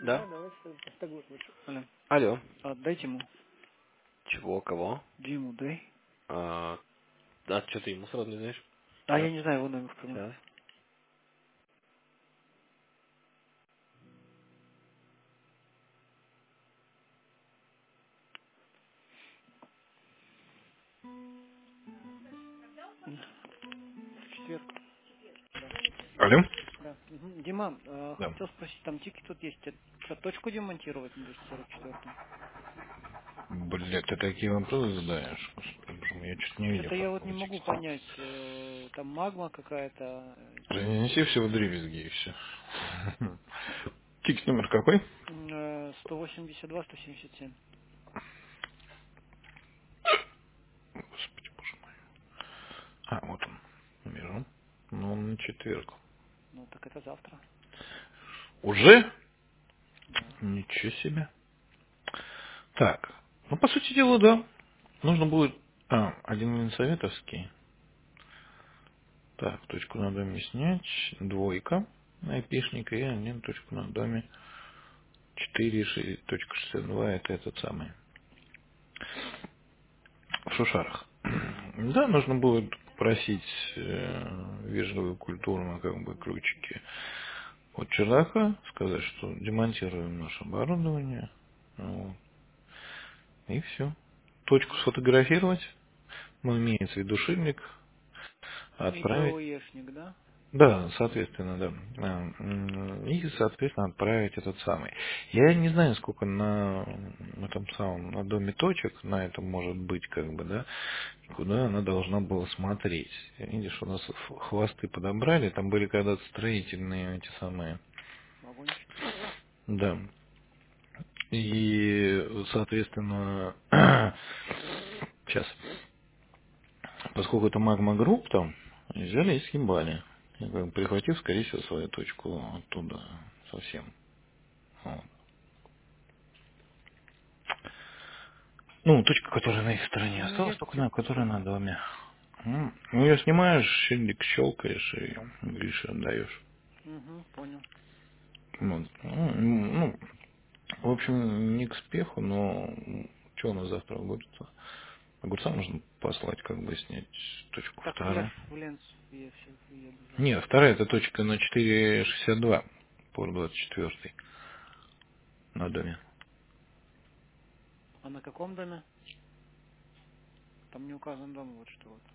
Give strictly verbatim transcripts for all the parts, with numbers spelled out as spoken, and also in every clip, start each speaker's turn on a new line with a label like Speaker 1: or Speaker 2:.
Speaker 1: Да,
Speaker 2: Да?
Speaker 1: давай с того лучше. Алло.
Speaker 2: Алло.
Speaker 1: А, дайте ему.
Speaker 2: Чего, кого?
Speaker 1: Диму, дай.
Speaker 2: А, а что ты ему сразу не знаешь?
Speaker 1: А я
Speaker 2: Сейчас.
Speaker 1: не знаю его номер, понял.
Speaker 2: Сейчас.
Speaker 1: В четверг. Да.
Speaker 3: Алло?
Speaker 1: Да. Мгм. Дима, э,
Speaker 3: Да.
Speaker 1: хотел спросить, там тики тут есть. Что, точку демонтировать на двести сорок четвёртом?
Speaker 3: Блядь, ты такие вопросы задаешь? Господи, боже мой, я что-то не видел
Speaker 1: Что-то я вот
Speaker 3: такого
Speaker 1: не могу
Speaker 3: текста.
Speaker 1: понять. э, там магма какая-то.
Speaker 3: Занеси все в дребезги и все. Тикс номер какой?
Speaker 1: э, сто восемьдесят два сто семьдесят семь.
Speaker 3: Господи, боже мой. А, вот он. Вижу. Ну, он на четверг.
Speaker 1: Ну, так это завтра.
Speaker 3: Уже?
Speaker 1: Да.
Speaker 3: Ничего себе. Так. Ну, по сути дела, да. Нужно будет... А, один Ленсоветовский. Так, точку на доме снять. Двойка айпишника и один точку на доме. четыре точка шестьдесят два это этот самый. В Шушарах. Да, нужно будет просить э, вежливую культурно как бы ключики от чердака, сказать, что демонтируем наше оборудование. Вот. И все. Точку сфотографировать, ну, имеется в виду шильник,
Speaker 1: И
Speaker 3: отправить.
Speaker 1: БОЕшник, да?
Speaker 3: Да, соответственно, да. А, м, И, соответственно, отправить этот самый. Я не знаю, сколько на этом самом, на доме точек, на этом может быть, как бы, да, куда она должна была смотреть. Видишь, у нас ф- хвосты подобрали, там были когда-то строительные эти самые,
Speaker 1: Вагончики.
Speaker 3: да. И, соответственно, сейчас, поскольку это магма групп там, взяли и съебали. И как бы прихватив, скорее всего, свою точку оттуда совсем. Вот. Ну, точка, которая на их стороне
Speaker 1: Ну,
Speaker 3: осталась,
Speaker 1: я
Speaker 3: только
Speaker 1: тебе
Speaker 3: на которая
Speaker 1: понял.
Speaker 3: на доме. М. Ну, ее снимаешь, щельник щелкаешь и Грише отдаешь.
Speaker 1: Угу, понял.
Speaker 3: Вот. Ну, ну, в общем, не к спеху, но что у нас завтра будет? Огурца нужно послать, как бы снять точку
Speaker 1: Так я ж
Speaker 3: вторую.
Speaker 1: в Ленс я все еду
Speaker 3: Не,
Speaker 1: завтра.
Speaker 3: вторая это точка на четыре шестьдесят два по двадцать четыре на доме.
Speaker 1: А на каком доме? Там не указан дом, вот что вот.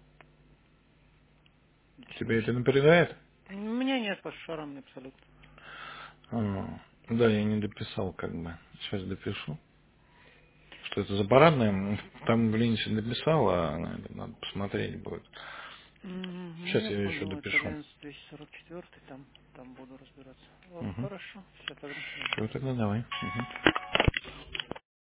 Speaker 3: Тебе это
Speaker 1: четыре шестьдесят два.
Speaker 3: напрягает?
Speaker 1: У меня нет по шарам абсолютно.
Speaker 3: А, да, я не дописал, как бы. Сейчас допишу. Что это за парадная? Там в Ленсе написал, а надо посмотреть будет.
Speaker 1: Мгм, ну
Speaker 3: Сейчас
Speaker 1: я
Speaker 3: я еще
Speaker 1: понял, это
Speaker 3: допишу.
Speaker 1: Ленс двести сорок четыре, там, там буду разбираться. О,
Speaker 3: Угу.
Speaker 1: хорошо, все тогда,
Speaker 3: Все,
Speaker 1: давай.
Speaker 3: тогда давай. Мгм.